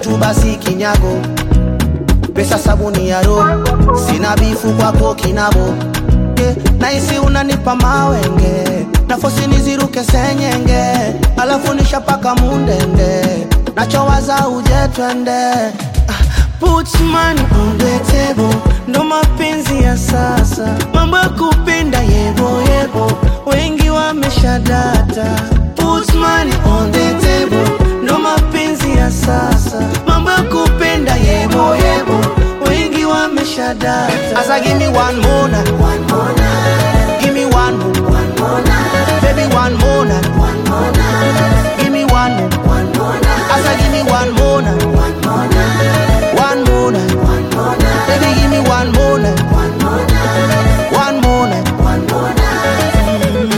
tu basi kinyago. Pesa sabuni ya roho, sina bifu kwako kinabo. Naisi unanipa mawenge, nafosi niziruke senyenge. Alafu nishapaka mundende, nachowaza uje twende. Put money on the table, ndo mapenzi ya sasa. Mambo ya kupenda yebo yebo, wengi wameshadata. Put money on the table, ndo mapenzi ya sasa. Mambo ya kupenda yebo yebo, wengi wameshadata. Asa give me one more night, one more night. Give me one more night. Baby one more night, one more night. Give me one more night. Asa give me one more night, one more night. One more night, one more night. Baby give me one more night, one more night. One more night, one more night.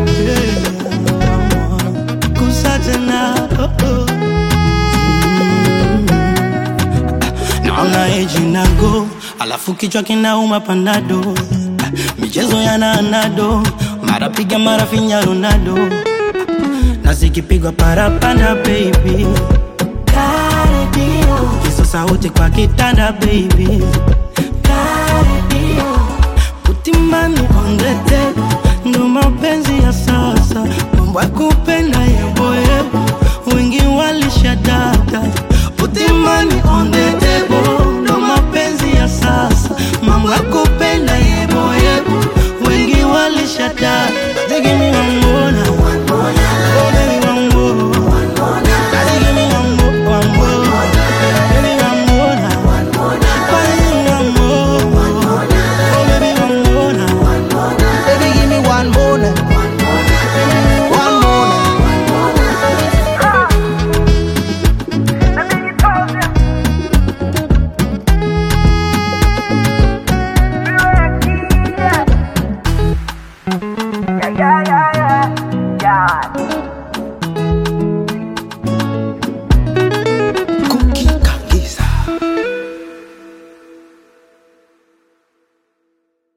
Kusatana, naona eji nago, alafu kichwa kinauma panado. Michezo yana anado, mara piga mara finya Ronaldo. Na zikipigwa parapanda baby, Cardio, kiso sauti kwa kitanda baby, Cardio. Put money on the table, ndo mapenzi ya sasa. Mambo ya kupenda yebo yebo, wengi walishadata. Put money on the table, ndo mapenzi ya sasa. Mambo ya kupenda yebo yebo, wengi walishadata. They give me one more now, one more now. Oh baby one more, one more now. They give me one more, one more. Baby one more now, one more now. Baby one more, one more now. Oh baby one more now, one more now. Baby give me one more night, one more night. One more Yeah.